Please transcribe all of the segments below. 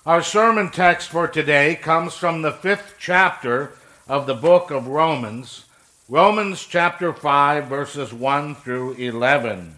Our sermon text for today comes from the 5th chapter of the book of Romans, Romans chapter 5, verses 1 through 11.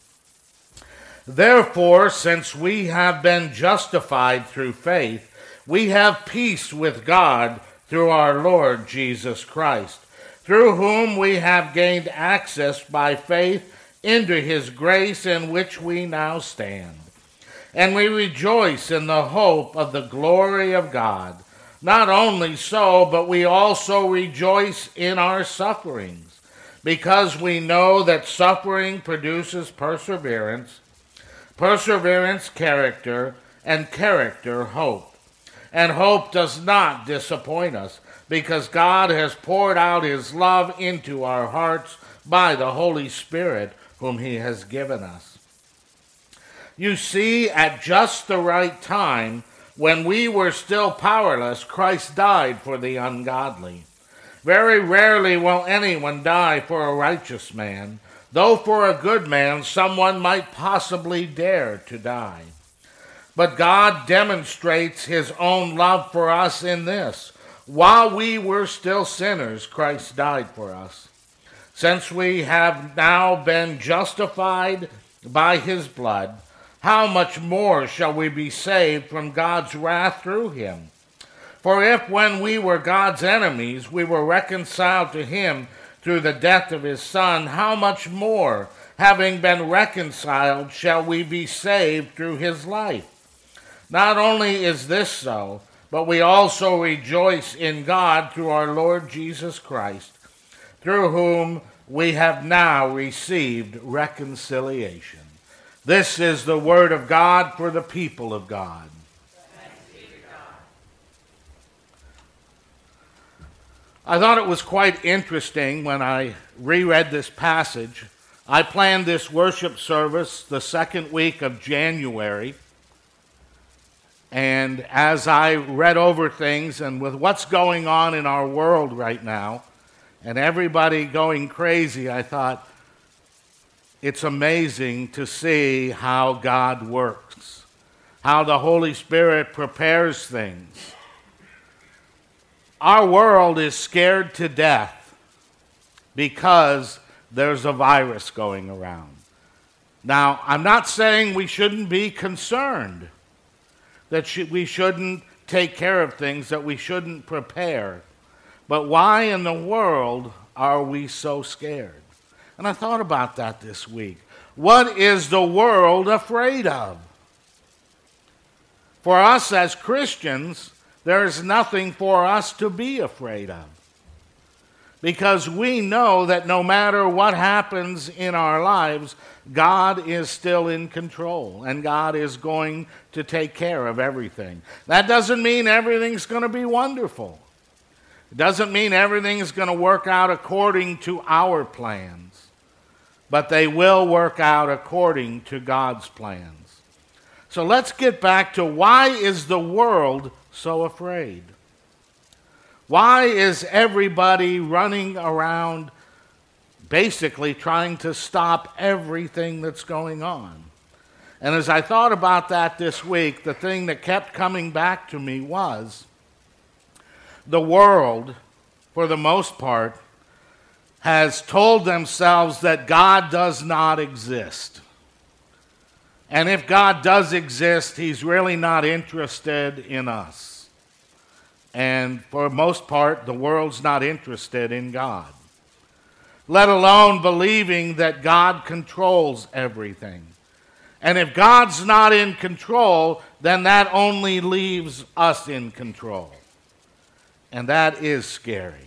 Therefore, since we have been justified through faith, we have peace with God through our Lord Jesus Christ, through whom we have gained access by faith into his grace in which we now stand. And we rejoice in the hope of the glory of God. Not only so, but we also rejoice in our sufferings, because we know that suffering produces perseverance, perseverance character, and character hope. And hope does not disappoint us, because God has poured out his love into our hearts by the Holy Spirit, whom he has given us. You see, at just the right time, when we were still powerless, Christ died for the ungodly. Very rarely will anyone die for a righteous man, though for a good man someone might possibly dare to die. But God demonstrates his own love for us in this: while we were still sinners, Christ died for us. Since we have now been justified by his blood, how much more shall we be saved from God's wrath through him? For if when we were God's enemies, we were reconciled to him through the death of his Son, how much more, having been reconciled, shall we be saved through his life? Not only is this so, but we also rejoice in God through our Lord Jesus Christ, through whom we have now received reconciliation. This is the word of God for the people of God. Thanks be to God. I thought it was quite interesting when I reread this passage. I planned this worship service the second week of January. And as I read over things, and with what's going on in our world right now, and everybody going crazy, I thought, it's amazing to see how God works, how the Holy Spirit prepares things. Our world is scared to death because there's a virus going around. Now, I'm not saying we shouldn't be concerned, that we shouldn't take care of things, that we shouldn't prepare. But why in the world are we so scared? And I thought about that this week. What is the world afraid of? For us as Christians, there is nothing for us to be afraid of. Because we know that no matter what happens in our lives, God is still in control, and God is going to take care of everything. That doesn't mean everything's going to be wonderful. It doesn't mean everything's going to work out according to our plans. But they will work out according to God's plans. So let's get back to, why is the world so afraid? Why is everybody running around basically trying to stop everything that's going on? And as I thought about that this week, the thing that kept coming back to me was the world, for the most part, has told themselves that God does not exist. And if God does exist, he's really not interested in us. And for the most part, the world's not interested in God, let alone believing that God controls everything. And if God's not in control, then that only leaves us in control. And that is scary.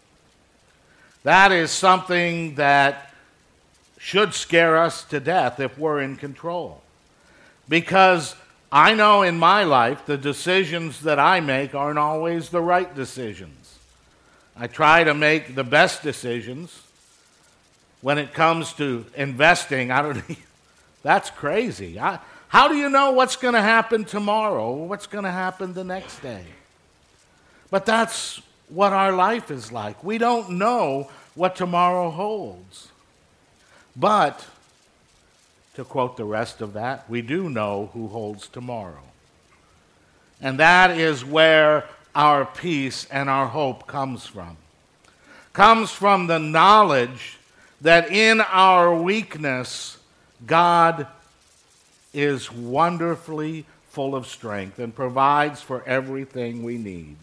That is something that should scare us to death if we're in control. Because I know in my life the decisions that I make aren't always the right decisions. I try to make the best decisions. When it comes to investing, that's crazy. How do you know what's going to happen tomorrow or what's going to happen the next day? But that's what our life is like. We don't know what tomorrow holds. But, to quote the rest of that, we do know who holds tomorrow. And that is where our peace and our hope comes from. Comes from the knowledge that in our weakness, God is wonderfully full of strength and provides for everything we need.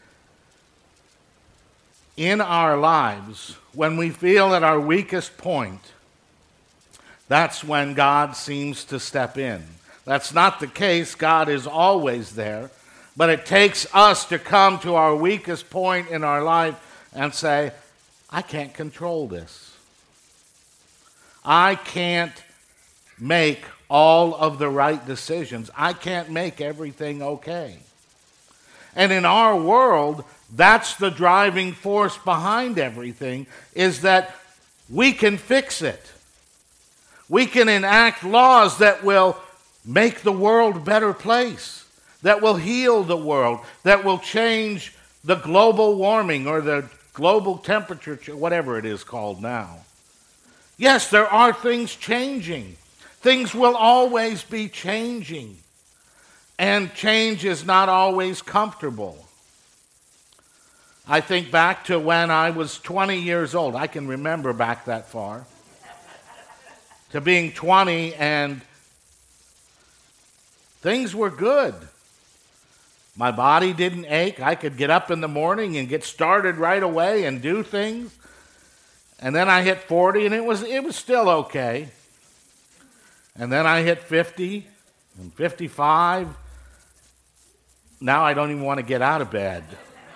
In our lives, when we feel at our weakest point, that's when God seems to step in. That's not the case. God is always there. But it takes us to come to our weakest point in our life and say, I can't control this. I can't make all of the right decisions. I can't make everything okay. And in our world, that's the driving force behind everything, is that we can fix it. We can enact laws that will make the world a better place, that will heal the world, that will change the global warming or the global temperature, whatever it is called now. Yes, there are things changing. Things will always be changing. And change is not always comfortable. I think back to when I was 20 years old. I can remember back that far. To being 20, and things were good. My body didn't ache. I could get up in the morning and get started right away and do things. And then I hit 40, and it was still okay. And then I hit 50 and 55. Now I don't even want to get out of bed.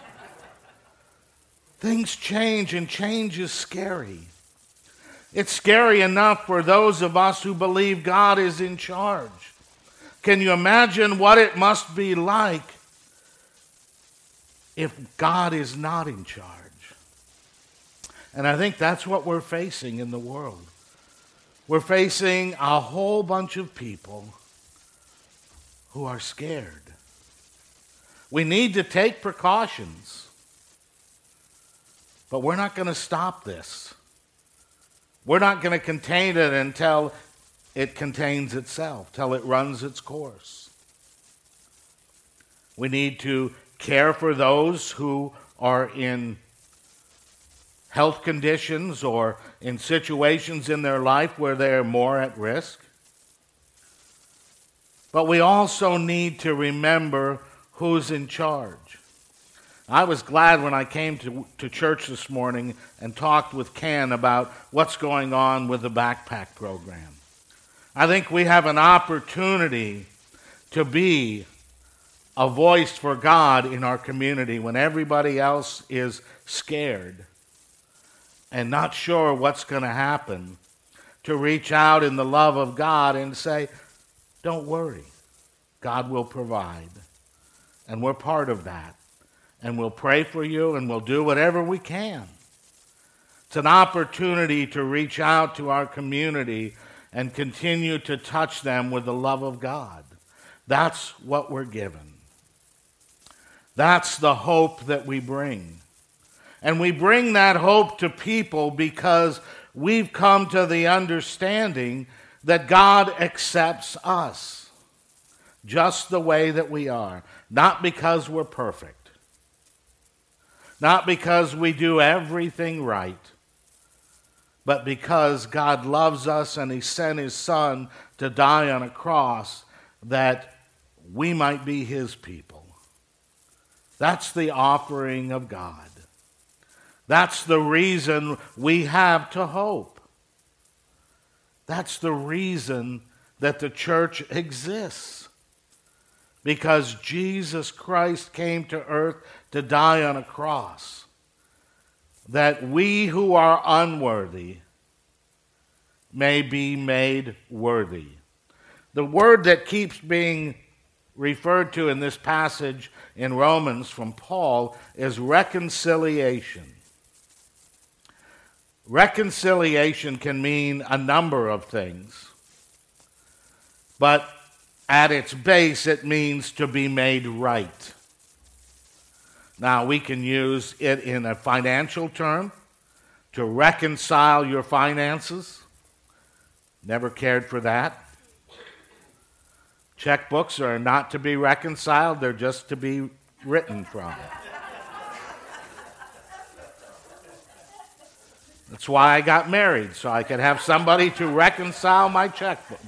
Things change, and change is scary. It's scary enough for those of us who believe God is in charge. Can you imagine what it must be like if God is not in charge? And I think that's what we're facing in the world. We're facing a whole bunch of people who are scared. We need to take precautions, but we're not going to stop this. We're not going to contain it until it contains itself, till it runs its course. We need to care for those who are in health conditions or in situations in their life where they're more at risk. But we also need to remember who's in charge. I was glad when I came to church this morning and talked with Ken about what's going on with the backpack program. I think we have an opportunity to be a voice for God in our community when everybody else is scared and not sure what's going to happen, to reach out in the love of God and say, don't worry, God will provide. And we're part of that. And we'll pray for you, and we'll do whatever we can. It's an opportunity to reach out to our community and continue to touch them with the love of God. That's what we're given. That's the hope that we bring. And we bring that hope to people because we've come to the understanding that God accepts us just the way that we are, not because we're perfect. Not because we do everything right, but because God loves us and He sent His Son to die on a cross that we might be His people. That's the offering of God. That's the reason we have to hope. That's the reason that the church exists. Because Jesus Christ came to earth to die on a cross, that we who are unworthy may be made worthy. The word that keeps being referred to in this passage in Romans from Paul is reconciliation. Reconciliation can mean a number of things, but at its base, it means to be made right. Now, we can use it in a financial term, to reconcile your finances. Never cared for that. Checkbooks are not to be reconciled, they're just to be written from. That's why I got married, so I could have somebody to reconcile my checkbook.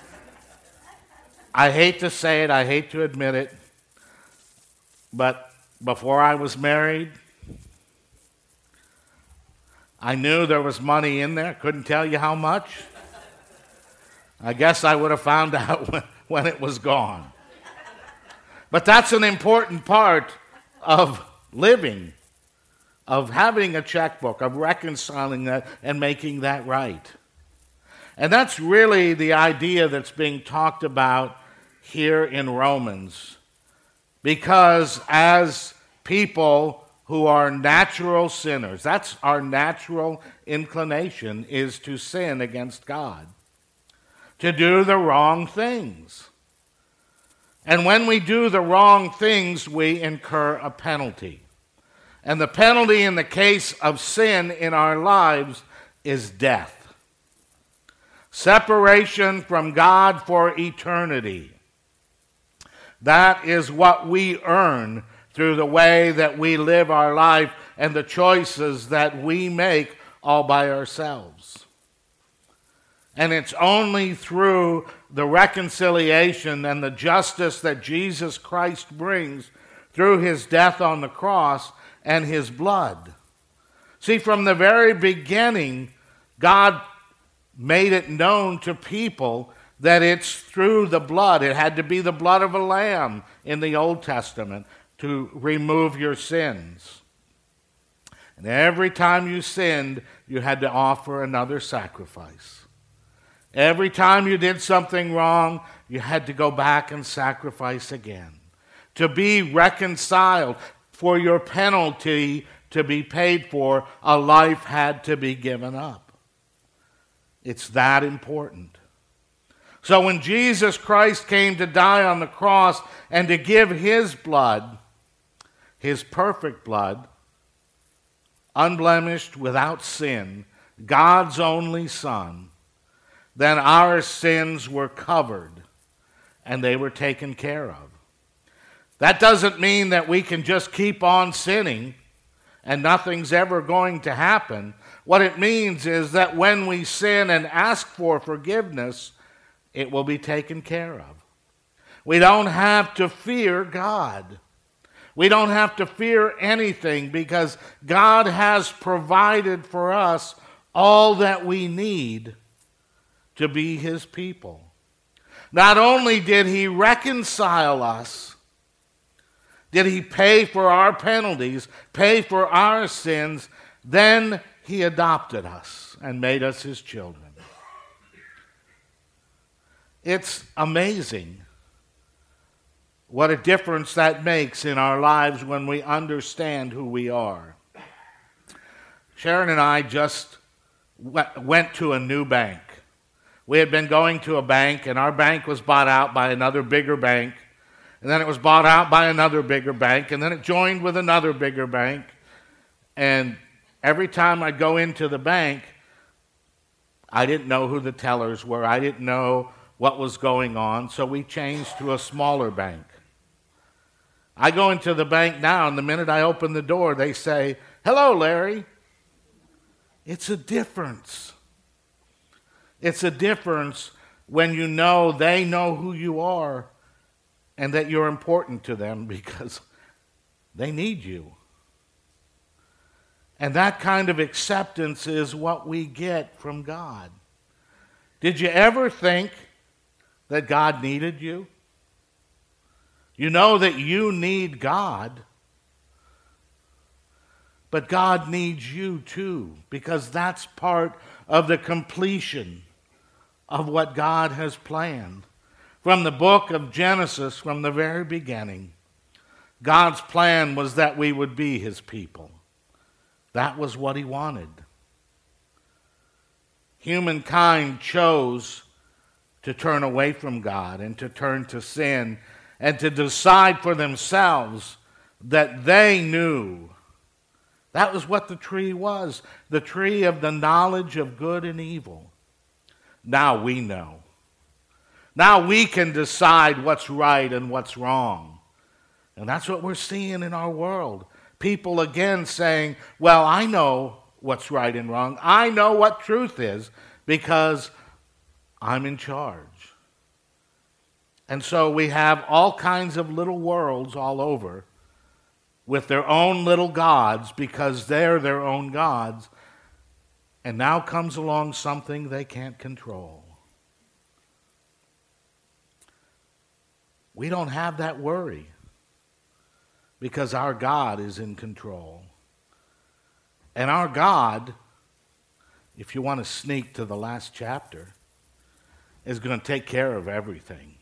I hate to say it, I hate to admit it, but before I was married, I knew there was money in there. Couldn't tell you how much. I guess I would have found out when it was gone. But that's an important part of living, of having a checkbook, of reconciling that and making that right. And that's really the idea that's being talked about here in Romans. Because as people who are natural sinners, that's our natural inclination, is to sin against God, to do the wrong things. And when we do the wrong things, we incur a penalty. And the penalty in the case of sin in our lives is death. Separation from God for eternity. That is what we earn through the way that we live our life and the choices that we make all by ourselves. And it's only through the reconciliation and the justice that Jesus Christ brings through his death on the cross and his blood. See, from the very beginning, God made it known to people that it's through the blood. It had to be the blood of a lamb in the Old Testament to remove your sins. And every time you sinned, you had to offer another sacrifice. Every time you did something wrong, you had to go back and sacrifice again. To be reconciled, for your penalty to be paid for, a life had to be given up. It's that important. So when Jesus Christ came to die on the cross and to give his blood, his perfect blood, unblemished, without sin, God's only Son, then our sins were covered and they were taken care of. That doesn't mean that we can just keep on sinning and nothing's ever going to happen. What it means is that when we sin and ask for forgiveness, it will be taken care of. We don't have to fear God. We don't have to fear anything because God has provided for us all that we need to be his people. Not only did he reconcile us, did he pay for our penalties, pay for our sins, then he adopted us and made us his children. It's amazing what a difference that makes in our lives when we understand who we are. Sharon and I just went to a new bank. We had been going to a bank, and our bank was bought out by another bigger bank, and then it was bought out by another bigger bank, and then it joined with another bigger bank. And every time I'd go into the bank, I didn't know who the tellers were. I didn't know what was going on, so we changed to a smaller bank. I go into the bank now, and the minute I open the door, they say, "Hello, Larry." It's a difference. It's a difference when you know they know who you are and that you're important to them because they need you. And that kind of acceptance is what we get from God. Did you ever think that God needed you? You know that you need God, but God needs you too, because that's part of the completion of what God has planned. From the book of Genesis, from the very beginning, God's plan was that we would be his people. That was what he wanted. Humankind chose to turn away from God and to turn to sin and to decide for themselves that they knew. That was what the tree was, the tree of the knowledge of good and evil. Now we know. Now we can decide what's right and what's wrong. And that's what we're seeing in our world. People again saying, well, I know what's right and wrong. I know what truth is because I'm in charge. And so we have all kinds of little worlds all over with their own little gods because they're their own gods. And now comes along something they can't control. We don't have that worry because our God is in control. And our God, if you want to sneak to the last chapter, is going to take care of everything.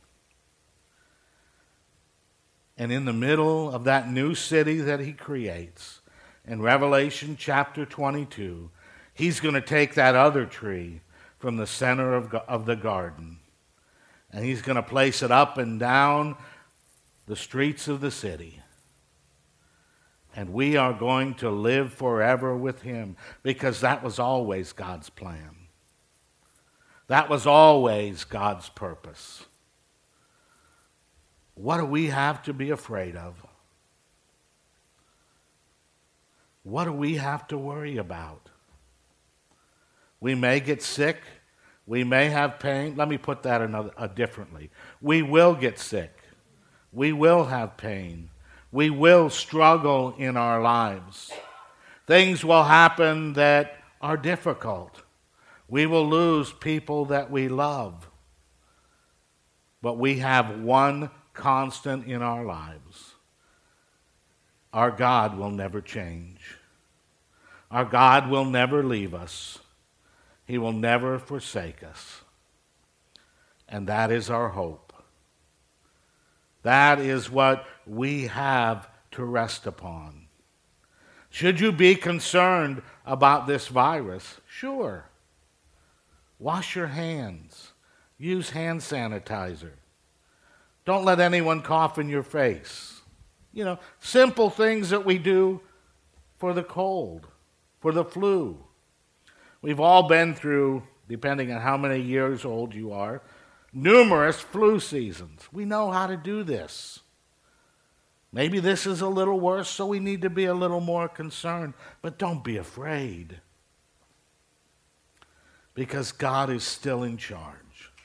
And in the middle of that new city that he creates, in Revelation chapter 22, he's going to take that other tree from the center of the garden, and he's going to place it up and down the streets of the city. And we are going to live forever with him because that was always God's plan. That was always God's purpose. What do we have to be afraid of? What do we have to worry about? We may get sick. We may have pain. Let me put that differently. We will get sick. We will have pain. We will struggle in our lives. Things will happen that are difficult. We will lose people that we love. But we have one constant in our lives. Our God will never change. Our God will never leave us. He will never forsake us. And that is our hope. That is what we have to rest upon. Should you be concerned about this virus? Sure. Wash your hands. Use hand sanitizer. Don't let anyone cough in your face. You know, simple things that we do for the cold, for the flu. We've all been through, depending on how many years old you are, numerous flu seasons. We know how to do this. Maybe this is a little worse, so we need to be a little more concerned. But don't be afraid, because God is still in charge.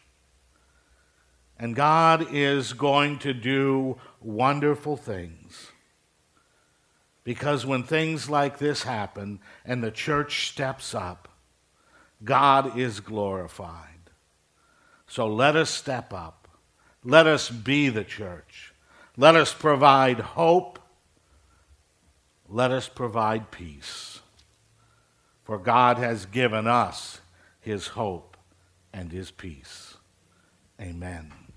And God is going to do wonderful things. Because when things like this happen and the church steps up, God is glorified. So let us step up. Let us be the church. Let us provide hope. Let us provide peace. For God has given us his hope and his peace. Amen.